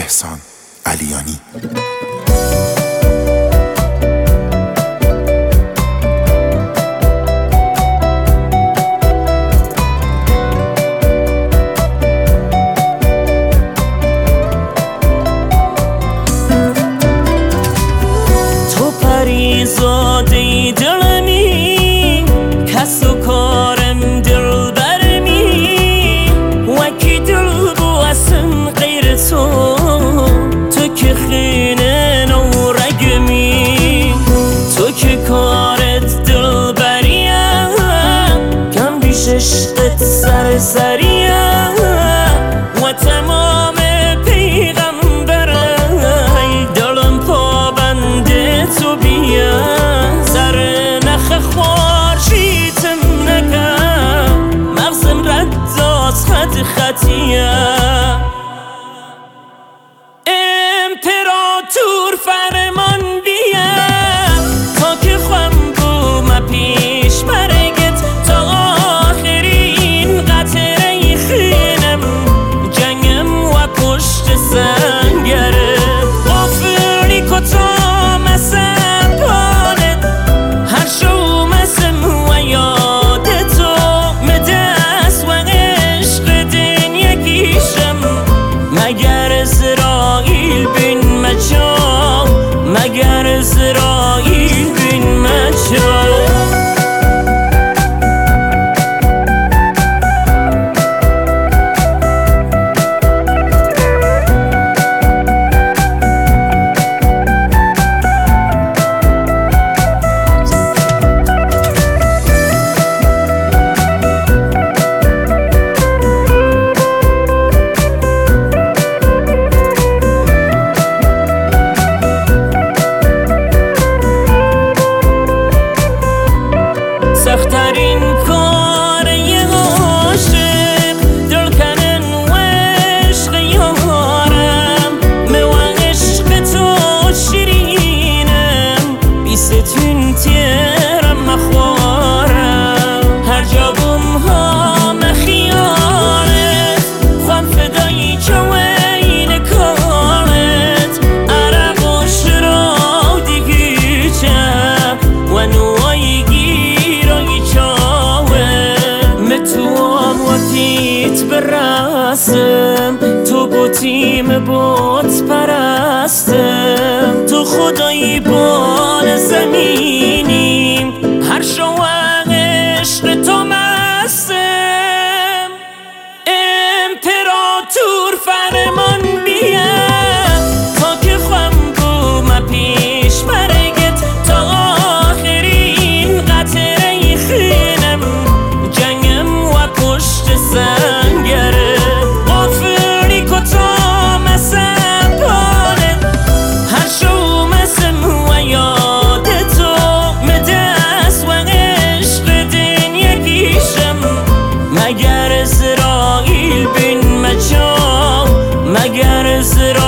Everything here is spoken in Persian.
احسان علیانی. تو پریزاده دلمی، کس و کارم دل برمی، وکی دل بواسم غیر تو که خینه نو رگمی، تو که کارت دل بریم، کم بیش عشقت سرسریم و تمام پیغمبرم دلم پابنده تو بیا، سر نخ خورشیدم نکن، مغزم رد از خطیه، امپراتور فرمان بیا تا که خواهم بوم پیش مرگت تا آخرین قطره خینم، جنگم و پشت سنگره غافلی کتا مسم پانت، هر شو مسم و یاد تو مدست و عشق دین یکیشم، مگر اسرائیل بین مچو، مگر اسرائیل بین مچو. سخترین کار یه عاشق دل کنن و عشق یارم، و عشق تو شیرینم بیستون تیرم مخوارم، هر جا بوم ها مخیارت خوام فدایی جوین کارت، عرق و شرا دیگی چه و نوایی برسم، تو بوتیم بوت پرستم، تو خدایی بال زمینیم، هر شوق عشق تو مستم، امپراتور فرمان بیا تا که خواهم بوم پیش مرگت تا آخرین قطره خینم، جنگم و پشت سنگره غافلی کتا مسم پانت، هر شو مسم و یاد تو مدست و عشق دین یکیشم، مگر اسرائیل بین مچو، مگر اسرائیل